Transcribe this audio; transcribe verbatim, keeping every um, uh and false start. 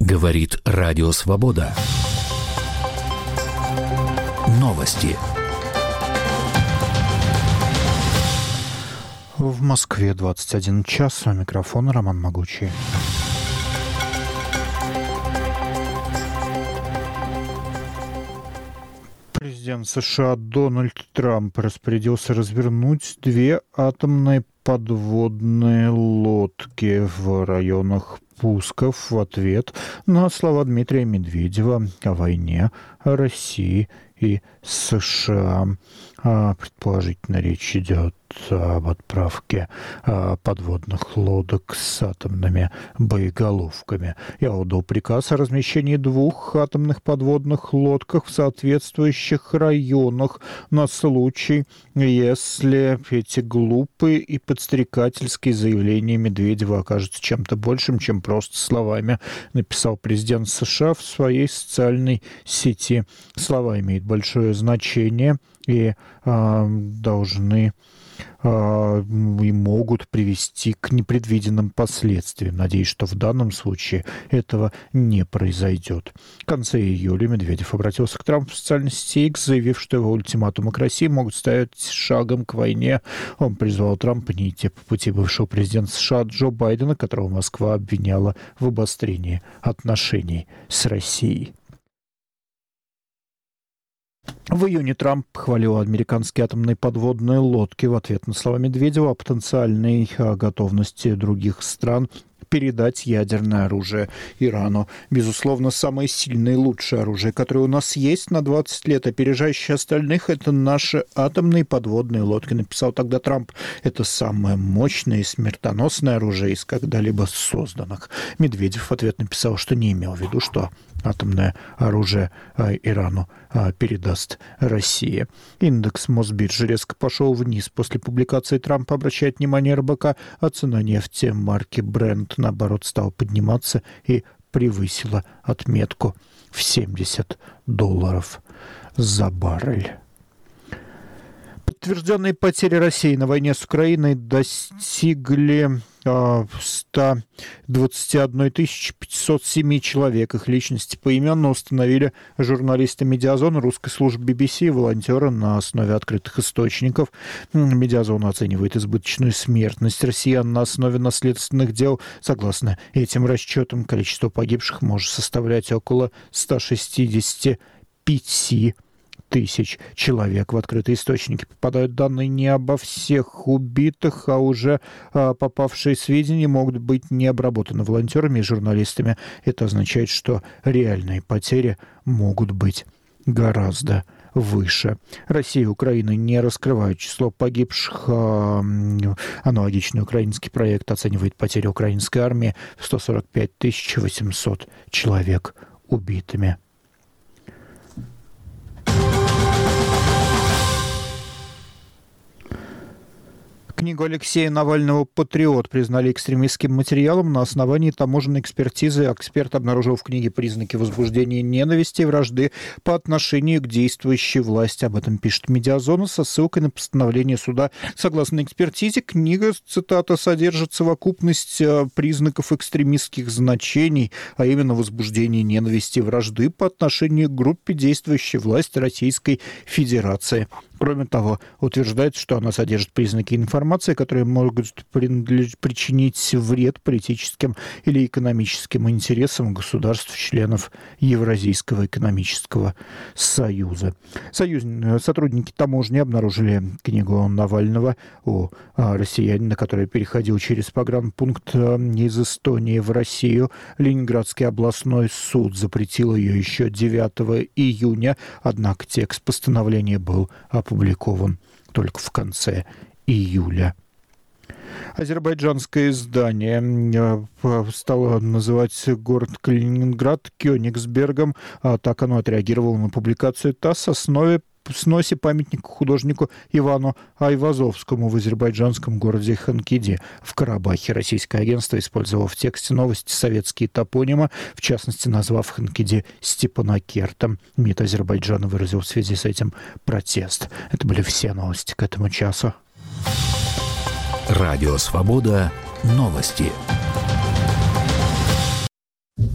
Говорит Радио Свобода. Новости. В Москве двадцать один час. У микрофона Роман Могучий. Президент США Дональд Трамп распорядился развернуть две атомные подводные лодки в районах пусков в ответ на слова Дмитрия Медведева о войне России и США. Предположительно, речь идет об отправке подводных лодок с атомными боеголовками. Я отдал приказ о размещении двух атомных подводных лодок в соответствующих районах на случай, если эти глупые и подстрекательские заявления Медведева окажутся чем-то большим, чем просто словами, написал президент США в своей социальной сети. Слова имеют большое значение и э, должны э, и могут привести к непредвиденным последствиям. Надеюсь, что в данном случае этого не произойдет. В конце июля Медведев обратился к Трампу в социальной сети X, заявив, что его ультиматумы к России могут стать шагом к войне. Он призвал Трампа не идти по пути бывшего президента США Джо Байдена, которого Москва обвиняла в обострении отношений с Россией. В июне Трамп похвалил американские атомные подводные лодки в ответ на слова Медведева о потенциальной готовности других стран передать ядерное оружие Ирану. Безусловно, самое сильное и лучшее оружие, которое у нас есть на двадцать лет, опережающее остальных, это наши атомные подводные лодки, написал тогда Трамп. Это самое мощное и смертоносное оружие из когда-либо созданных. Медведев в ответ написал, что не имел в виду, что атомное оружие Ирану передаст Россия. Индекс Мосбиржи резко пошел вниз. После публикации Трампа обращает внимание эр бэ ка, а цена нефти марки Brent, наоборот, стала подниматься и превысила отметку в семьдесят долларов за баррель. Подтвержденные потери России на войне с Украиной достигли сто двадцать одна тысяча пятьсот семь человек. Их личности поименно установили журналисты Медиазона, русской службы би би си и волонтеры на основе открытых источников. Медиазон оценивает избыточную смертность россиян на основе наследственных дел. Согласно этим расчетам, количество погибших может составлять около ста шестидесяти пяти тысяч человек. В открытые источники попадают данные не обо всех убитых, а уже а, попавшие сведения могут быть не обработаны волонтерами и журналистами. Это означает, что реальные потери могут быть гораздо выше. Россия и Украина не раскрывают число погибших. А, аналогичный украинский проект оценивает потери украинской армии в сто сорок пять тысяч восемьсот человек убитыми. Книгу Алексея Навального «Патриот» признали экстремистским материалом на основании таможенной экспертизы. Эксперт обнаружил в книге признаки возбуждения ненависти и вражды по отношению к действующей власти. Об этом пишет Медиазона со ссылкой на постановление суда. Согласно экспертизе, книга, цитата, содержит совокупность признаков экстремистских значений, а именно возбуждение ненависти и вражды по отношению к группе действующей власти Российской Федерации. Кроме того, утверждается, что она содержит признаки информации, которые могут причинить вред политическим или экономическим интересам государств-членов Евразийского экономического союза. Союз... Сотрудники таможни обнаружили книгу Навального о россиянина, который переходил через погранпункт из Эстонии в Россию. Ленинградский областной суд запретил ее еще девятого июня, однако текст постановления был опубликован только в конце июля. Азербайджанское издание стало называть город Калининград Кёнигсбергом. Так оно отреагировало на публикацию ТАСС о основе сносе памятника художнику Ивану Айвазовскому в азербайджанском городе Ханкиди в Карабахе. Российское агентство использовало в тексте новости советские топонимы, в частности, назвав Ханкиди Степанакертом. МИД Азербайджана выразил в связи с этим протест. Это были все новости к этому часу. Радио Свобода. Новости.